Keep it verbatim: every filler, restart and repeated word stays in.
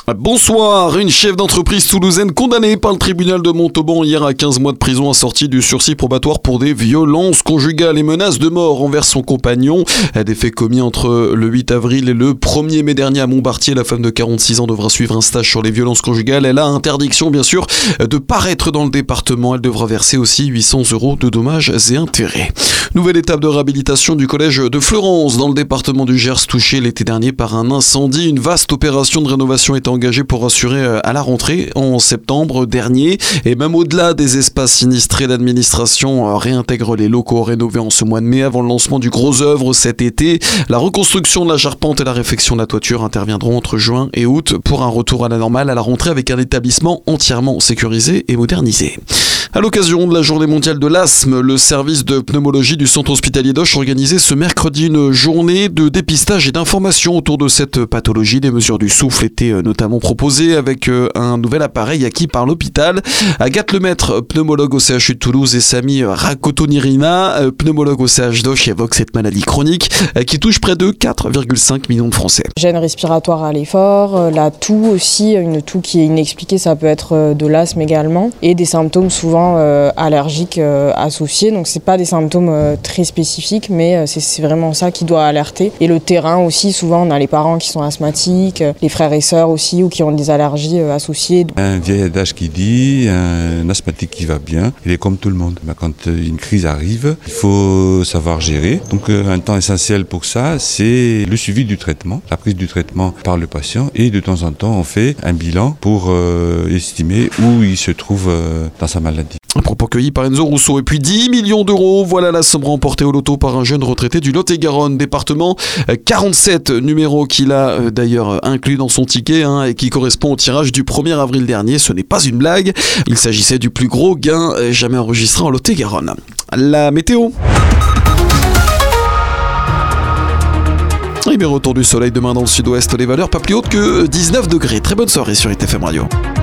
Bonsoir, une chef d'entreprise toulousaine condamnée par le tribunal de Montauban hier à quinze mois de prison assortie du sursis probatoire pour des violences conjugales et menaces de mort envers son compagnon. Des faits commis entre le huit avril et le premier mai dernier à Montbartier. La femme de quarante-six ans devra suivre un stage sur les violences conjugales. Elle a interdiction bien sûr de paraître dans le département. Elle devra verser aussi huit cents euros de dommages et intérêts. Nouvelle étape de réhabilitation du collège de Fleurance dans le département du Gers, touché l'été dernier par un incendie. Une vaste opération de rénovation est engagée pour assurer à la rentrée en septembre dernier. Et même au-delà des espaces sinistrés, l'administration réintègre les locaux rénovés en ce mois de mai avant le lancement du gros œuvre cet été. La reconstruction de la charpente et la réfection de la toiture interviendront entre juin et août pour un retour à la normale à la rentrée avec un établissement entièrement sécurisé et modernisé. À l'occasion de la journée mondiale de l'asthme, le service de pneumologie du centre hospitalier d'Auch organisait ce mercredi une journée de dépistage et d'information autour de cette pathologie. Des mesures du souffle étaient notamment proposées avec un nouvel appareil acquis par l'hôpital. Agathe Lemaître, pneumologue au C H U de Toulouse, et Sami Rakotonirina, pneumologue au C H d'Auch, évoquent cette maladie chronique qui touche près de quatre virgule cinq millions de Français. Gêne respiratoire à l'effort, la toux aussi, une toux qui est inexpliquée, ça peut être de l'asthme également, et des symptômes souvent Euh, allergiques euh, associés, donc c'est pas des symptômes euh, très spécifiques, mais euh, c'est, c'est vraiment ça qui doit alerter. Et le terrain aussi, souvent on a les parents qui sont asthmatiques, euh, les frères et sœurs aussi, ou qui ont des allergies euh, associées. Un vieil adage qui dit, un asthmatique qui va bien, il est comme tout le monde. Mais quand une crise arrive, il faut savoir gérer. Donc un temps essentiel pour ça, c'est le suivi du traitement, la prise du traitement par le patient, et de temps en temps on fait un bilan pour euh, estimer où il se trouve euh, dans sa maladie. Un propos cueilli par Enzo Rousseau. Et puis dix millions d'euros, voilà la somme remportée au loto par un jeune retraité du Lot-et-Garonne, département quarante-sept, numéro qu'il a d'ailleurs inclus dans son ticket hein, et qui correspond au tirage du premier avril dernier. Ce n'est pas une blague, il s'agissait du plus gros gain jamais enregistré en Lot-et-Garonne. La météo. Et bien retour du soleil demain dans le sud-ouest, les valeurs pas plus hautes que dix-neuf degrés. Très bonne soirée sur I T F M Radio.